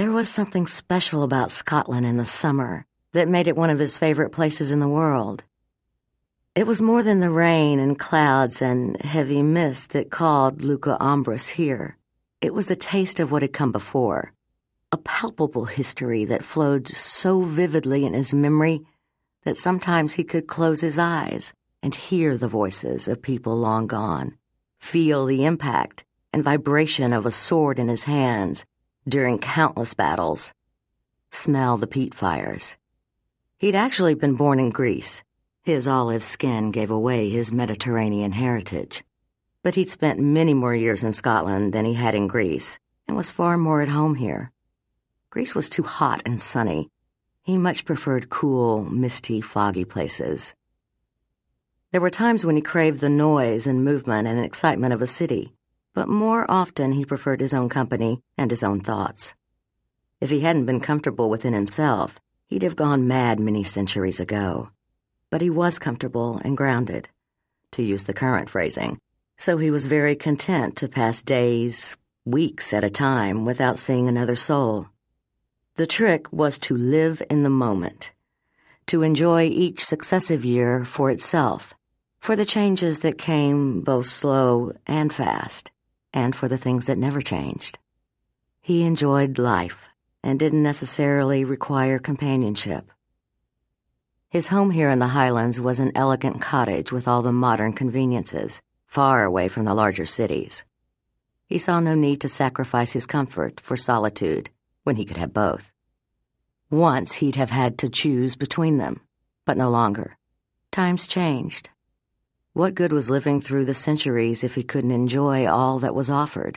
There was something special about Scotland in the summer that made it one of his favorite places in the world. It was more than the rain and clouds and heavy mist that called Luca Ambras here. It was the taste of what had come before, a palpable history that flowed so vividly in his memory that sometimes he could close his eyes and hear the voices of people long gone, feel the impact and vibration of a sword in his hands during countless battles, smell the peat fires. He'd actually been born in Greece. His olive skin gave away his Mediterranean heritage. But he'd spent many more years in Scotland than he had in Greece and was far more at home here. Greece was too hot and sunny. He much preferred cool, misty, foggy places. There were times when he craved the noise and movement and excitement of a city, but more often he preferred his own company and his own thoughts. If he hadn't been comfortable within himself, he'd have gone mad many centuries ago. But he was comfortable and grounded, to use the current phrasing, so he was very content to pass days, weeks at a time without seeing another soul. The trick was to live in the moment, to enjoy each successive year for itself, for the changes that came both slow and fast, and for the things that never changed. He enjoyed life and didn't necessarily require companionship. His home here in the Highlands was an elegant cottage with all the modern conveniences, far away from the larger cities. He saw no need to sacrifice his comfort for solitude when he could have both. Once he'd have had to choose between them, but no longer. Times changed. What good was living through the centuries if he couldn't enjoy all that was offered?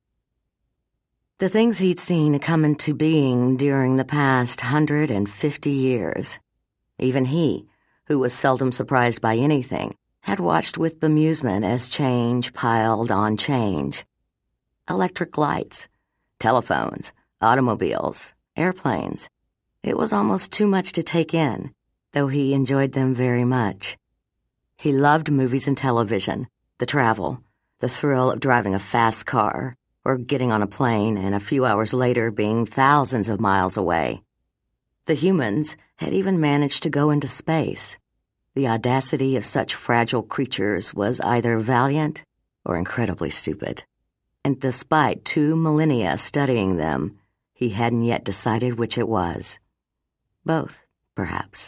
The things he'd seen come into being during the past 150 years. Even he, who was seldom surprised by anything, had watched with bemusement as change piled on change. Electric lights, telephones, automobiles, airplanes. It was almost too much to take in, though he enjoyed them very much. He loved movies and television, the travel, the thrill of driving a fast car, or getting on a plane and a few hours later being thousands of miles away. The humans had even managed to go into space. The audacity of such fragile creatures was either valiant or incredibly stupid. And despite 2 millennia studying them, he hadn't yet decided which it was. Both, perhaps.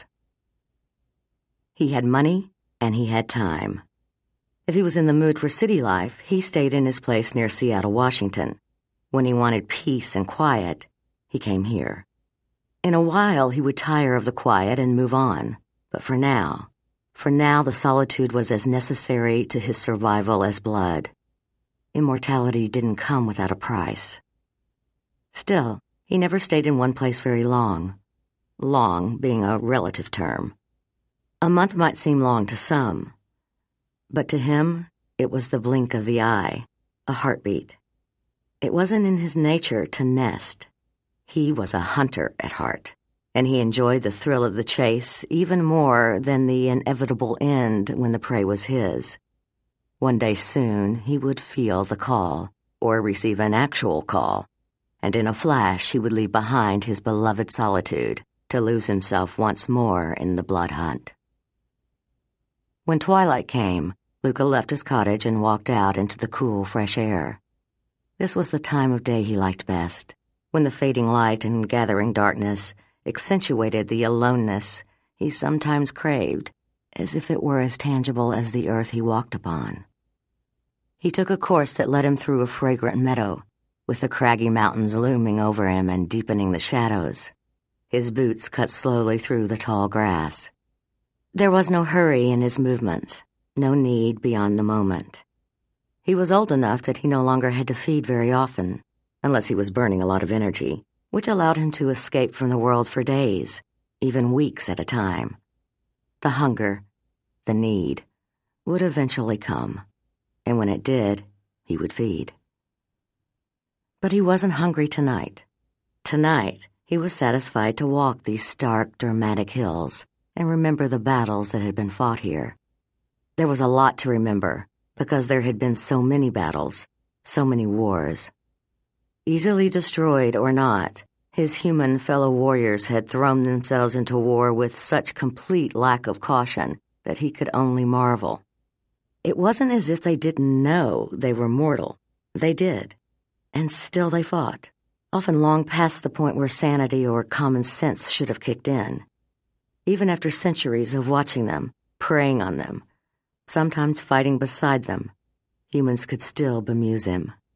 He had money and he had time. If he was in the mood for city life, he stayed in his place near Seattle, Washington. When he wanted peace and quiet, he came here. In a while, he would tire of the quiet and move on. But for now, the solitude was as necessary to his survival as blood. Immortality didn't come without a price. Still, he never stayed in one place very long. Long being a relative term. A month might seem long to some, but to him, it was the blink of the eye, a heartbeat. It wasn't in his nature to nest. He was a hunter at heart, and he enjoyed the thrill of the chase even more than the inevitable end when the prey was his. One day soon, he would feel the call, or receive an actual call, and in a flash he would leave behind his beloved solitude to lose himself once more in the blood hunt. When twilight came, Luca left his cottage and walked out into the cool, fresh air. This was the time of day he liked best, when the fading light and gathering darkness accentuated the aloneness he sometimes craved, as if it were as tangible as the earth he walked upon. He took a course that led him through a fragrant meadow, with the craggy mountains looming over him and deepening the shadows. His boots cut slowly through the tall grass. There was no hurry in his movements, no need beyond the moment. He was old enough that he no longer had to feed very often, unless he was burning a lot of energy, which allowed him to escape from the world for days, even weeks at a time. The hunger, the need, would eventually come, and when it did, he would feed. But he wasn't hungry tonight. Tonight, he was satisfied to walk these stark, dramatic hills and remember the battles that had been fought here. There was a lot to remember, because there had been so many battles, so many wars. Easily destroyed or not, His human fellow warriors had thrown themselves into war with such complete lack of caution that he could only marvel. It wasn't as if they didn't know they were mortal. They did. And still they fought, often long past the point where sanity or common sense should have kicked in. Even after centuries of watching them, preying on them, sometimes fighting beside them, humans could still bemuse him.